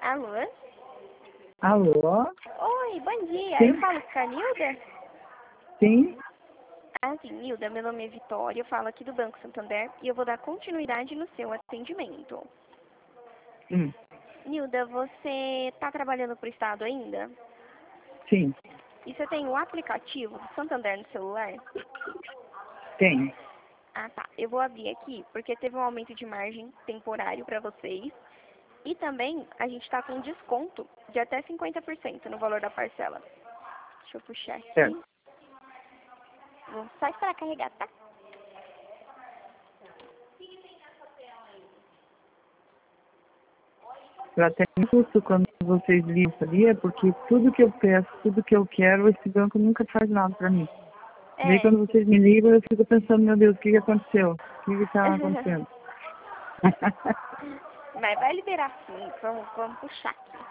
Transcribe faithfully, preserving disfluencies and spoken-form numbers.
Alô? Alô? Oi, bom dia. Sim. Eu falo com a Nilda? Sim? Ah, sim, Nilda, meu nome é Vitória, eu falo aqui do Banco Santander e eu vou dar continuidade no seu atendimento. Hum. Nilda, você está trabalhando para o Estado ainda? Sim. E você tem o aplicativo do Santander no celular? Tem. Ah, tá. Eu vou abrir aqui porque teve um aumento de margem temporário para vocês. E também a gente está com desconto de até cinquenta por cento no valor da parcela. Deixa eu puxar aqui. Certo. Vou só esperar carregar, tá? Eu até me assusto quando vocês ligam, sabia? Porque tudo que eu peço, tudo que eu quero, esse banco nunca faz nada pra mim. Daí É. quando vocês me ligam, eu fico pensando, meu Deus, o que, que aconteceu? O que está acontecendo? Mas vai liberar sim. Vamos, vamos puxar aqui.